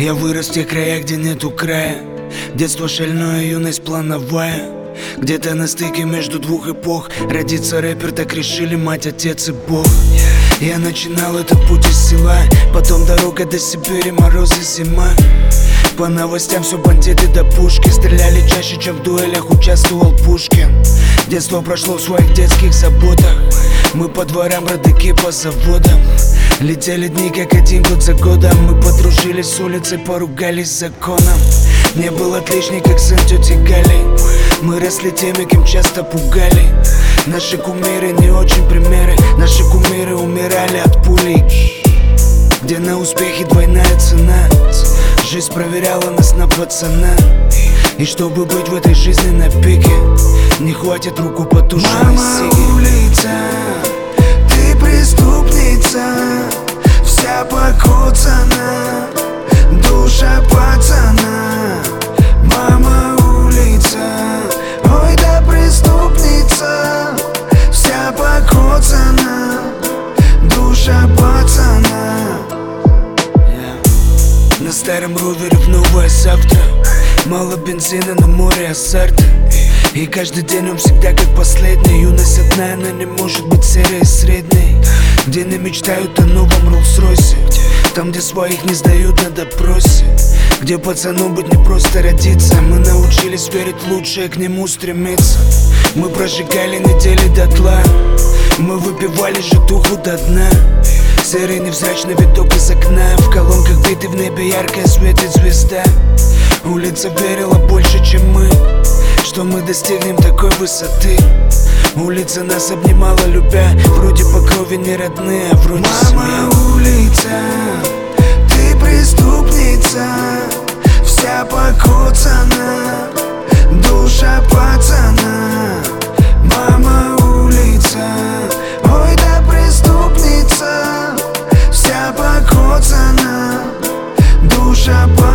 Я вырос в тех краях, где нету края. Детство шальное, юность плановая. Где-то на стыке между двух эпох родиться рэпер, так решили мать, отец и Бог. Я начинал этот путь из села, потом дорога до Сибири, морозы, зима. По новостям все бандиты до пушки. Стреляли чаще, чем в дуэлях участвовал Пушкин. Детство прошло в своих детских заботах. Мы по дворам, родаки по заводам. Летели дни как один год за годом. Мы подружились с улицей, поругались с законом. Не был отличный, как сын тети Гали. Мы росли теми, кем часто пугали. Наши кумиры не очень примеры. Наши кумиры умирали от пулей, где на успехе двойная цена. Жизнь проверяла нас на пацана. И чтобы быть в этой жизни на пике, не хватит руку потушенной сиги. Мама улица, ты преступница, вся покоцана, душа пацана. Мама улица, ой да преступница, вся покоцана, душа пацана. На старом ровере в новое завтра. Мало бензина, на море азарта. И каждый день он всегда как последний. Юность одна, она не может быть серой и средней. Где не мечтают о новом Роллс-Ройсе, там, где своих не сдают на допросе, где пацану быть не просто родиться. Мы научились верить в лучшее, к нему стремиться. Мы прожигали недели дотла, мы выпивали житуху до дна. Серый невзрачный видок из окна, в колонках биты, в небе яркая светит звезда. Улица верила больше, чем мы, что мы достигнем такой высоты. Улица нас обнимала, любя, вроде по крови не родные, а вроде Мама семья. улица, ты преступница, вся покоцана, душа пацана. Мама улица, ой да преступница, вся покоцана, душа пацана.